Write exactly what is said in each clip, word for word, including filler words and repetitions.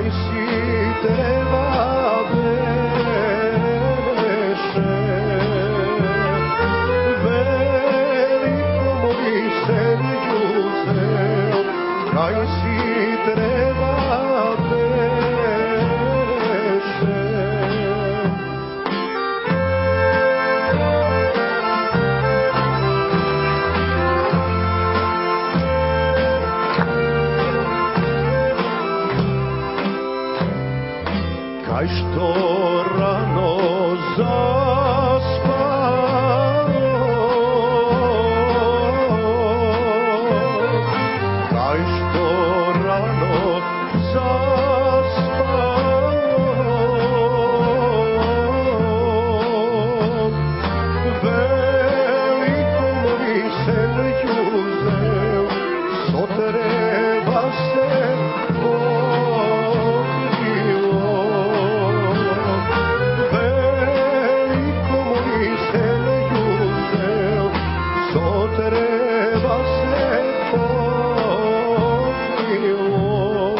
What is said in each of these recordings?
Kaj si treba beše, veliko moj selju zeo, kaj si treba beše. Kaj što rano zaspao, kaj što rano zaspao, veliko moj selju zeo, so treba se treba se pokrilo,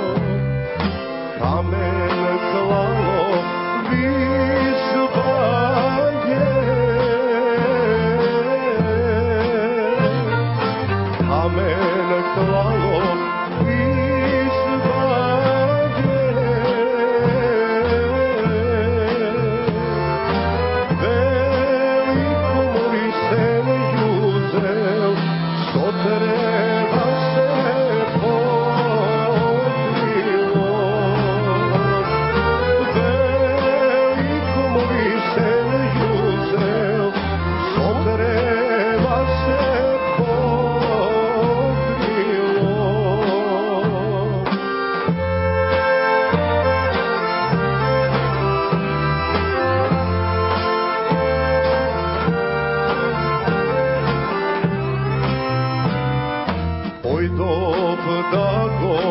kamen klalo vizbanje, kamen klalo vizbanje, veliko moj selju zeo, so treba se pokrilo, veliko moj selju zeo, so treba se pokrilo. Oj dob da go